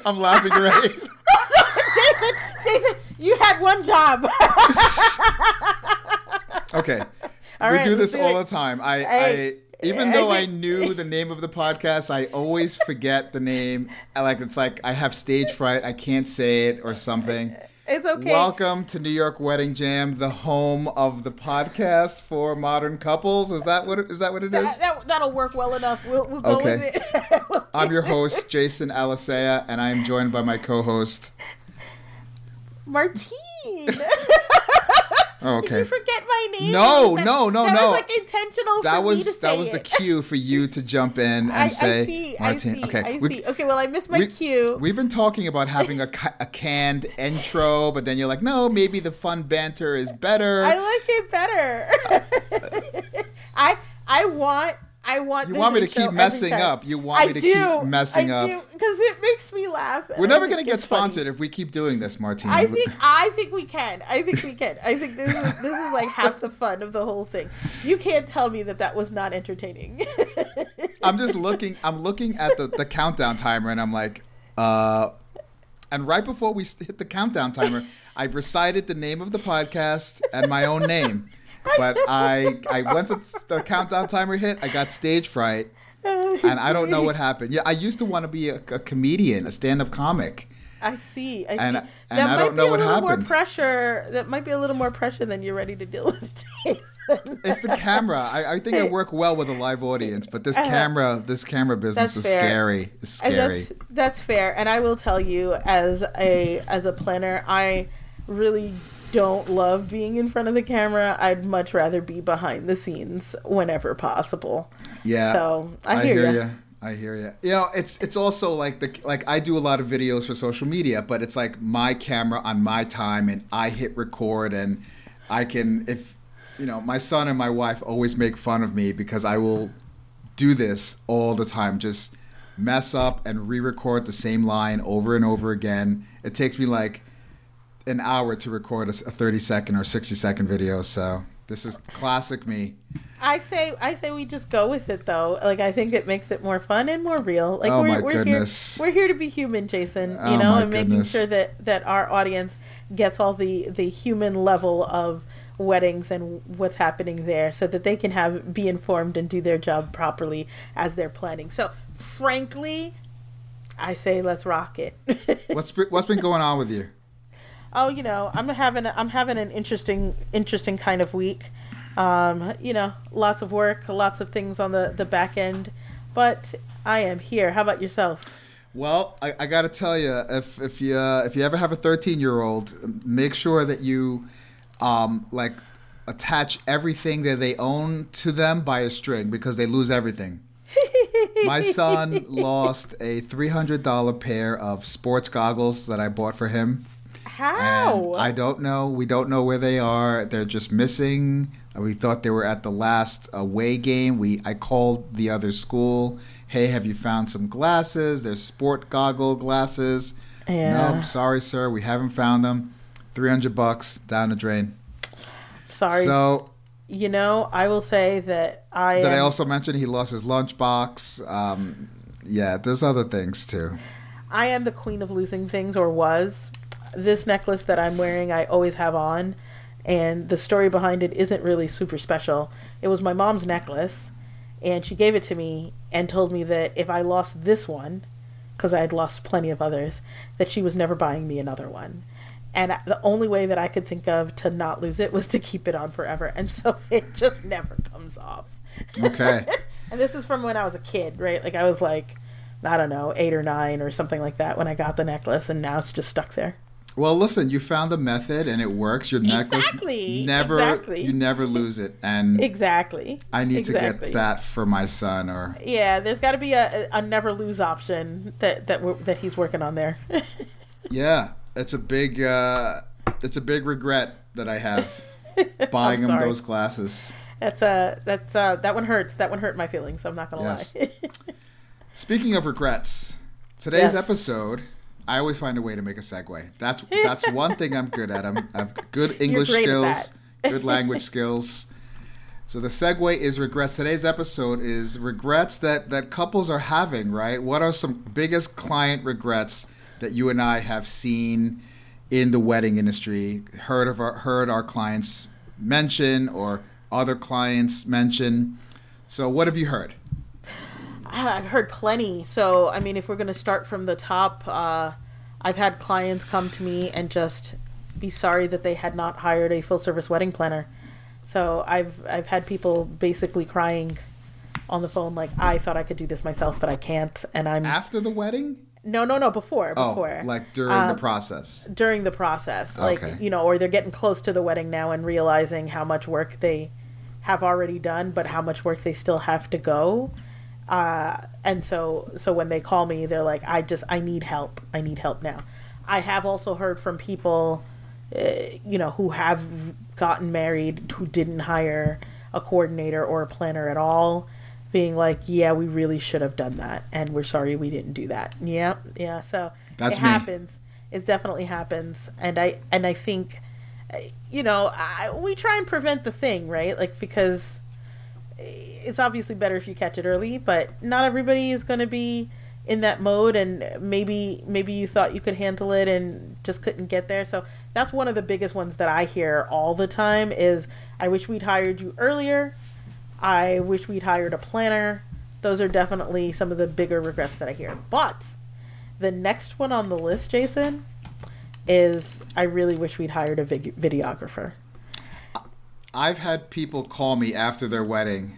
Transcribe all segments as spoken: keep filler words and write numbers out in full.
I'm laughing already. Jason, Jason, you had one job. Okay. All we right, do this let's do all it. the time. I, Hey, I even I though I think- knew the name of the podcast, I always forget the name. I like it's like I have stage fright. I can't say it or something. It's okay. Welcome to New York Wedding Jam, the home of the podcast for modern couples. Is that what it, is that what it is? That, that, that'll work well enough. We'll, we'll go Okay. with it. We'll I'm do your it. host, Jason Alisea, and I am joined by my co-host. Martine. Oh, Did okay. you forget my name? No, That- no, no, that no. was like intentional That for was me to that say was the it. cue for you to jump in and I, say, I see, Martine. I see, Okay, I we- see. Okay, well, I missed my we- cue. We've been talking about having a, ca- a canned intro, but then you're like, no, maybe the fun banter is better. I like it better. I I want I want. You this want me to intro keep every messing time. up. You want I me to do. keep messing I up. do because it makes me laugh. and We're I never think going to get it's funny. sponsored if we keep doing this, Martine. I think I think we can. I think we can. I think this is this is like half the fun of the whole thing. You can't tell me that that was not entertaining. I'm just looking. I'm looking at the, the countdown timer, and I'm like, uh. And right before we hit the countdown timer, I recited the name of the podcast and my own name. But I, I once it's, the countdown timer hit, I got stage fright, and I don't know what happened. Yeah, I used to want to be a, a comedian, a stand-up comic. I see. I see. And- that and I might don't know be what a little happened. more pressure. That might be a little more pressure than you're ready to deal with, Jason. It's the camera. I, I think I work well with a live audience, but this Uh, camera, this camera business that's is fair. scary. It's And scary. that's that's fair. And I will tell you, as a as a planner, I really don't love being in front of the camera. I'd much rather be behind the scenes whenever possible. Yeah. So I hear, ya. you. I hear you. You know, it's it's also like the like I do a lot of videos for social media, but it's like my camera on my time, and I hit record, and I can if you know my son and my wife always make fun of me because I will do this all the time, just mess up and re-record the same line over and over again. It takes me like an hour to record a thirty second or sixty second video, so this is classic me. I say I say we just go with it though. Like I think it makes it more fun and more real. Like Oh, we're my we're goodness. here we're here to be human, Jason. You Oh, know, my and making goodness. sure that that our audience gets all the the human level of weddings and what's happening there, so that they can have be informed and do their job properly as they're planning. So, frankly, I say let's rock it. What's be- what's been going on with you? Oh, you know, I'm having a, I'm having an interesting interesting kind of week. Um, you know, lots of work, lots of things on the, the back end, but I am here. How about yourself? Well, I, I got to tell you, if if you uh, if you ever have a thirteen year old, make sure that you um, like attach everything that they own to them by a string, because they lose everything. My son lost a three hundred dollar pair of sports goggles that I bought for him. How? And I don't know. We don't know where they are. They're just missing. We thought they were at the last away game. We I called the other school. Hey, have you found some glasses? There's sport goggle glasses. Yeah. Nope, sorry, sir. We haven't found them. three hundred bucks down the drain. Sorry. So, you know, I will say that I did I am- also mention he lost his lunchbox? Um, yeah, there's other things too. I am the queen of losing things, or was. This necklace that I'm wearing, I always have on, and the story behind it isn't really super special. It was my mom's necklace, and she gave it to me and told me that if I lost this one, because I had lost plenty of others, that she was never buying me another one. And I- the only way that I could think of to not lose it was to keep it on forever, and so it just never comes off. Okay. And this is from when I was a kid, right? Like I was like, I don't know, eight or nine or something like that when I got the necklace, and now it's just stuck there. Well, listen, you found the method and it works. Your necklace Exactly, never exactly. you never lose it, and Exactly. I need exactly. to get that for my son. Or Yeah, there's got to be a, a never lose option that that we're, that he's working on there. yeah, it's a big uh, it's a big regret that I have buying I'm him sorry. those glasses. That's uh that's uh that one hurts. That one hurt my feelings. I'm not gonna Yes. lie. Speaking of regrets, today's Yes. episode, I always find a way to make a segue. That's that's one thing I'm good at. I'm, I have good English great at skills, that. good language skills. So the segue is regrets. Today's episode is regrets that, that couples are having, right? What are some biggest client regrets that you and I have seen in the wedding industry, heard of our, heard our clients mention or other clients mention. So what have you heard? I've heard plenty. So, I mean, if we're going to start from the top, uh, I've had clients come to me and just be sorry that they had not hired a full service wedding planner. So I've I've had people basically crying on the phone like, I thought I could do this myself, but I can't. And I'm after the wedding? No, no, no, before, before. Oh, like during um, the process. During the process. Like, okay. You know, or they're getting close to the wedding now and realizing how much work they have already done, but how much work they still have to go. Uh, and so, so when they call me, they're like, I just, I need help. I need help now. I have also heard from people, uh, you know, who have gotten married, who didn't hire a coordinator or a planner at all, being like, yeah, we really should have done that. And we're sorry we didn't do that. Yeah. Yeah. So That's it me. happens. It definitely happens. And I, and I think, you know, I, we try and prevent the thing, right? Like, because it's obviously better if you catch it early, but not everybody is going to be in that mode, and maybe maybe you thought you could handle it and just couldn't get there. So that's one of the biggest ones that I hear all the time is, I wish we'd hired you earlier. I wish we'd hired a planner. Those are definitely some of the bigger regrets that I hear. But the next one on the list, Jason, is I really wish we'd hired a vid- videographer. I've had people call me after their wedding,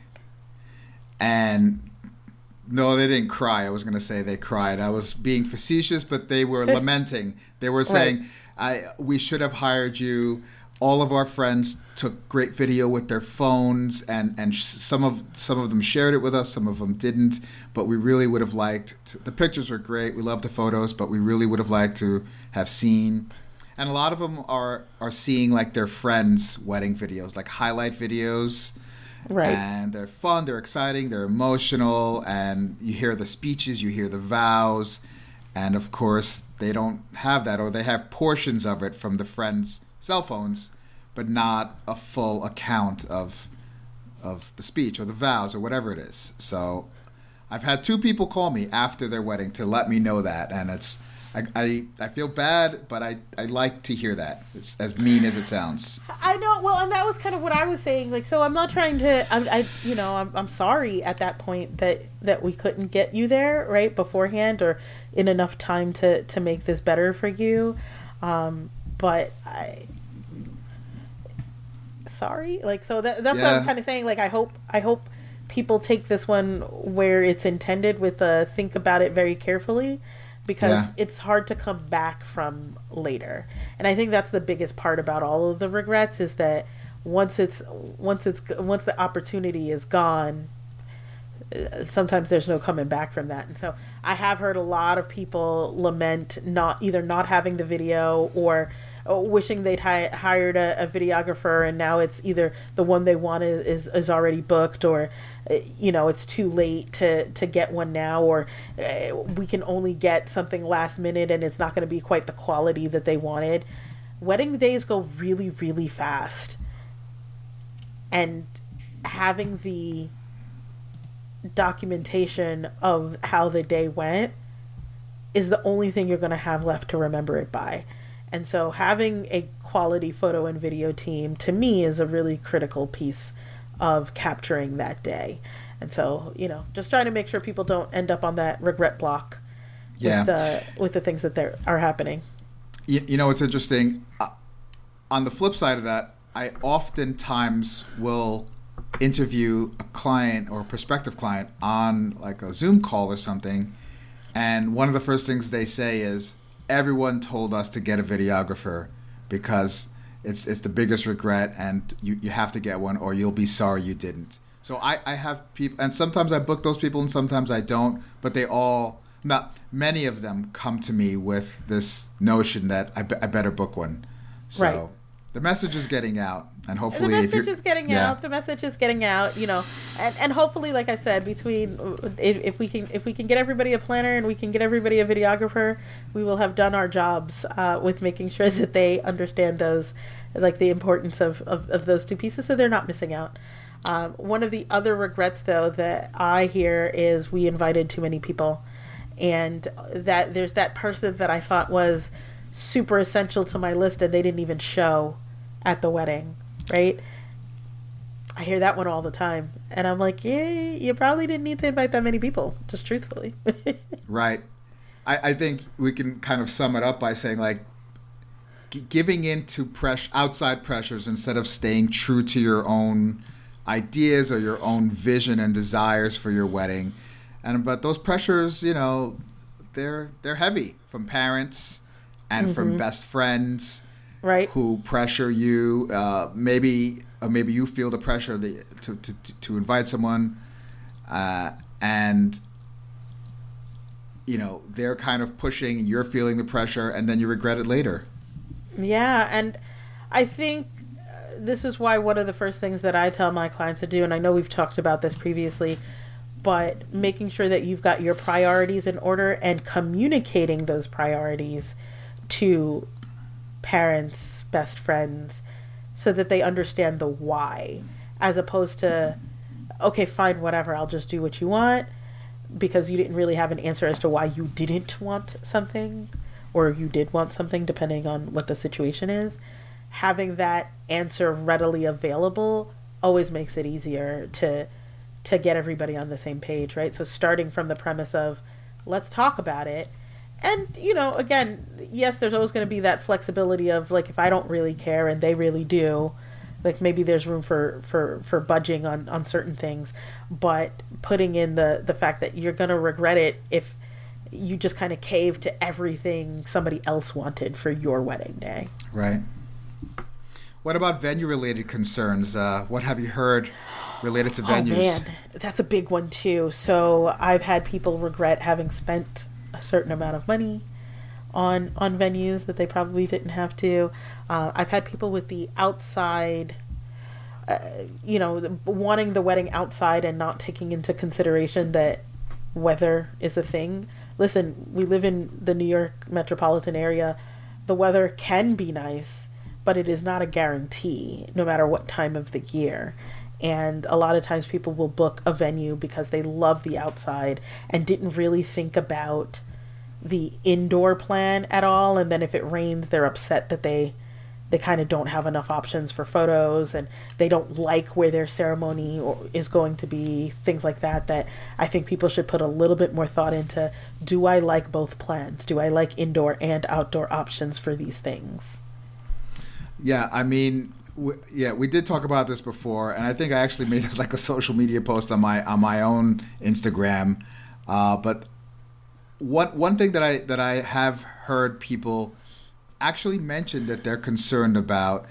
and no, they didn't cry. I was going to say they cried. I was being facetious, but they were lamenting. They were saying, right. "I we should have hired you. All of our friends took great video with their phones, and and some of some of them shared it with us. Some of them didn't. But we really would have liked to, the pictures were great. We love the photos, but we really would have liked to have seen." And a lot of them are, are seeing like their friends' wedding videos, like highlight videos. Right. And they're fun, they're exciting, they're emotional, and you hear the speeches, you hear the vows. And of course, they don't have that, or they have portions of it from the friends' cell phones, but not a full account of of the speech or the vows or whatever it is. So I've had two people call me after their wedding to let me know that, and it's I, I, I feel bad, but I, I like to hear that, as, as mean as it sounds. I know. Well, and that was kind of what I was saying. Like, so I'm not trying to, I'm, I, you know, I'm, I'm sorry at that point that, that we couldn't get you there, right, beforehand or in enough time to, to make this better for you. Um, but I, sorry. Like, so that, that's yeah. what I'm kind of saying. Like, I hope, I hope people take this one where it's intended with a think about it very carefully. Because yeah. it's hard to come back from later. And I think that's the biggest part about all of the regrets is that once it's once it's once the opportunity is gone, sometimes there's no coming back from that. And so I have heard a lot of people lament not either not having the video or wishing they'd hi- hired a, a videographer, and now it's either the one they want is, is, is already booked, or you know it's too late to, to get one now, or uh, we can only get something last minute and it's not going to be quite the quality that they wanted. Wedding days go really, really fast, and having the documentation of how the day went is the only thing you're going to have left to remember it by. And so having a quality photo and video team, to me, is a really critical piece of capturing that day. And so, you know, just trying to make sure people don't end up on that regret block yeah. with, the, with the things that there are happening. You, you know, it's interesting. Uh, on the flip side of that, I oftentimes will interview a client or a prospective client on like a Zoom call or something. And one of the first things they say is, everyone told us to get a videographer because it's it's the biggest regret, and you, you have to get one or you'll be sorry you didn't. So I, I have people, and sometimes I book those people and sometimes I don't, but they all, not many of them come to me with this notion that I, be, I better book one. So right. The message is getting out, and hopefully... The message is getting yeah. out. The message is getting out, you know, and, and hopefully, like I said, between if, if we can if we can get everybody a planner and we can get everybody a videographer, we will have done our jobs uh, with making sure that they understand those, like the importance of, of, of those two pieces, so they're not missing out. Um, one of the other regrets, though, that I hear is we invited too many people. and that there's that person that I thought was super essential to my list and they didn't even show at the wedding, right? I hear that one all the time. And I'm like, yeah, you probably didn't need to invite that many people, just truthfully. Right. I, I think we can kind of sum it up by saying, like, g- giving in to press- outside pressures instead of staying true to your own ideas or your own vision and desires for your wedding. And but those pressures, you know, they're they're heavy from parents and mm-hmm. from best friends, right? Who pressure you. Uh, maybe or maybe you feel the pressure the, to, to to invite someone, uh, and you know they're kind of pushing, and you're feeling the pressure, and then you regret it later. Yeah, and I think this is why one of the first things that I tell my clients to do, and I know we've talked about this previously, but making sure that you've got your priorities in order and communicating those priorities to parents, best friends, so that they understand the why, as opposed to, okay, fine, whatever, I'll just do what you want, because you didn't really have an answer as to why you didn't want something, or you did want something, depending on what the situation is. Having that answer readily available always makes it easier to to get everybody on the same page, right? So starting from the premise of, let's talk about it. And, you know, again, yes, there's always going to be that flexibility of, like, if I don't really care and they really do, like, maybe there's room for, for, for budging on, on certain things. But putting in the, the fact that you're going to regret it if you just kind of cave to everything somebody else wanted for your wedding day. Right. What about venue-related concerns? Uh, what have you heard related to venues? Oh, man, that's a big one, too. So I've had people regret having spent a certain amount of money on on venues that they probably didn't have to. Uh, I've had people with the outside, uh, you know, wanting the wedding outside and not taking into consideration that weather is a thing. Listen, we live in the New York metropolitan area. The weather can be nice, but it is not a guarantee, no matter what time of the year. And a lot of times people will book a venue because they love the outside and didn't really think about the indoor plan at all. And then if it rains, they're upset that they they kind of don't have enough options for photos, and they don't like where their ceremony or, is going to be, things like that, that I think people should put a little bit more thought into. Do I like both plans? Do I like indoor and outdoor options for these things? Yeah, I mean, w- yeah, we did talk about this before, and I think I actually made this like a social media post on my on my own Instagram. Uh, but one one thing that I that I have heard people actually mention that they're concerned about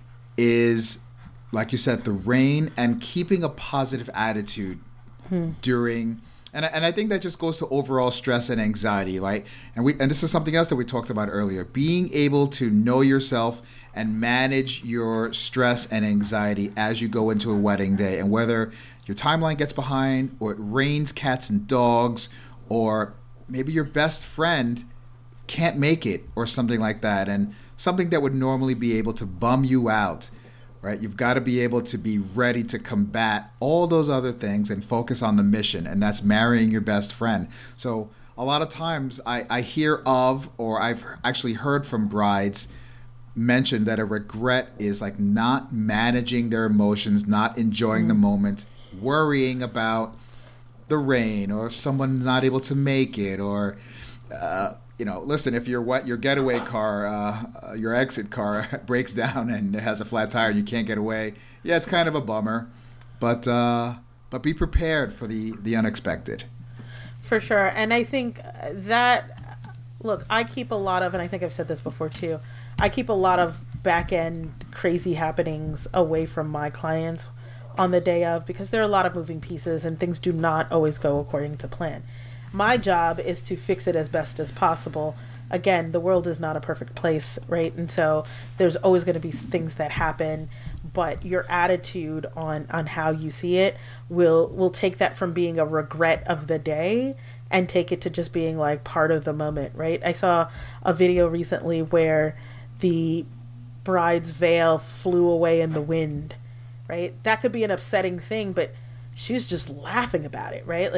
is, like you said, the rain and keeping a positive attitude hmm. during. And I, and I think that just goes to overall stress and anxiety, right? And we and this is something else that we talked about earlier. Being able to know yourself and manage your stress and anxiety as you go into a wedding day. And whether your timeline gets behind, or it rains cats and dogs, or maybe your best friend can't make it, or something like that. And something that would normally be able to bum you out, right? You've got to be able to be ready to combat all those other things and focus on the mission, and that's marrying your best friend. So a lot of times I, I hear of, or I've actually heard from brides mention that a regret is like not managing their emotions, not enjoying mm. the moment, worrying about the rain, or someone not able to make it, or uh, you know, listen, if your what your getaway car, uh, your exit car breaks down and it has a flat tire and you can't get away, yeah, it's kind of a bummer, but uh, but be prepared for the the unexpected. For sure, and I think that, look, I keep a lot of, and I think I've said this before too, I keep a lot of back end crazy happenings away from my clients on the day of, because there are a lot of moving pieces and things do not always go according to plan. My job is to fix it as best as possible. Again, the world is not a perfect place, right? And so there's always going to be things that happen, but your attitude on, on how you see it will will take that from being a regret of the day and take it to just being like part of the moment, right? I saw a video recently where the bride's veil flew away in the wind, right? That could be an upsetting thing, but she's just laughing about it, right? Like,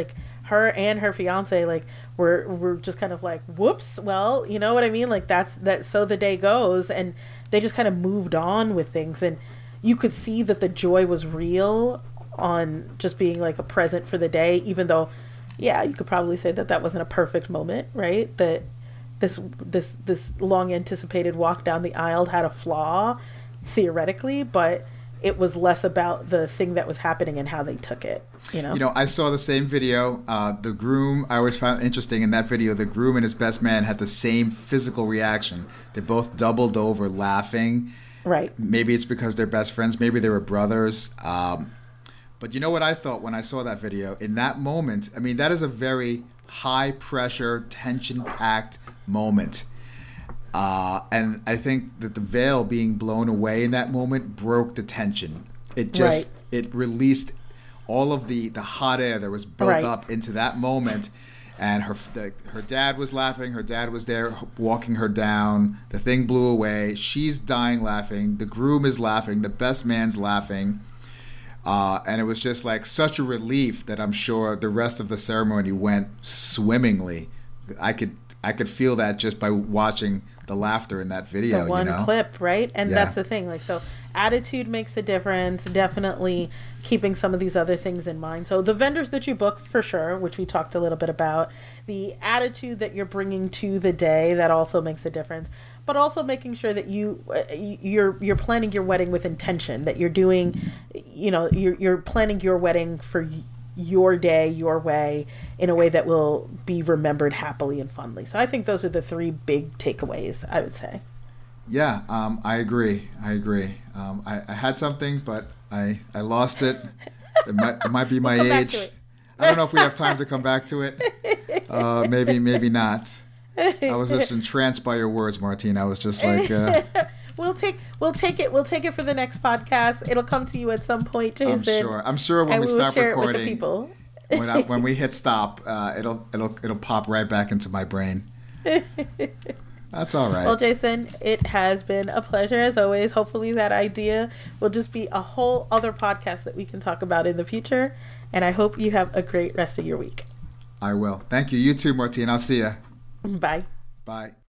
her and her fiance like were were just kind of like, whoops, well, you know what I mean? Like that's that so the day goes, and they just kind of moved on with things, and you could see that the joy was real on just being like a present for the day, even though yeah, you could probably say that that wasn't a perfect moment, right? That this this this long anticipated walk down the aisle had a flaw theoretically, but it was less about the thing that was happening and how they took it, you know? You know, I saw the same video. Uh, the groom, I always found it interesting in that video, the groom and his best man had the same physical reaction. They both doubled over laughing. Right. Maybe it's because they're best friends. Maybe they were brothers. Um, but you know what I thought when I saw that video? In that moment, I mean, that is a very high-pressure, tension-packed moment. Uh, and I think that the veil being blown away in that moment broke the tension. It just, right. it released all of the, the hot air that was built right. up into that moment. And her the, her dad was laughing. Her dad was there walking her down. The thing blew away. She's dying laughing. The groom is laughing. The best man's laughing. Uh, and it was just like such a relief that I'm sure the rest of the ceremony went swimmingly. I could I could feel that just by watching the laughter in that video. The one you know? clip, right? And yeah. that's the thing. Like, so attitude makes a difference. Definitely keeping some of these other things in mind. So the vendors that you book, for sure, which we talked a little bit about, the attitude that you're bringing to the day, that also makes a difference. But also making sure that you you're you're planning your wedding with intention. That you're doing, you know, you're you're planning your wedding for your day, your way, in a way that will be remembered happily and fondly. So I think those are the three big takeaways, I would say. Yeah, um, I agree. I agree. Um, I, I had something, but I, I lost it. It might, it might be my we'll age. I don't know if we have time to come back to it. Uh, maybe, maybe not. I was just entranced by your words, Martine. I was just like... Uh, We'll take we'll take it we'll take it for the next podcast. It'll come to you at some point, Jason. I'm sure. I'm sure when we, we stop share recording, it with the people. when I, when we hit stop, uh, it'll it'll it'll pop right back into my brain. That's all right. Well, Jason, it has been a pleasure as always. Hopefully, that idea will just be a whole other podcast that we can talk about in the future. And I hope you have a great rest of your week. I will. Thank you. You too, Martine. I'll see you. Bye. Bye.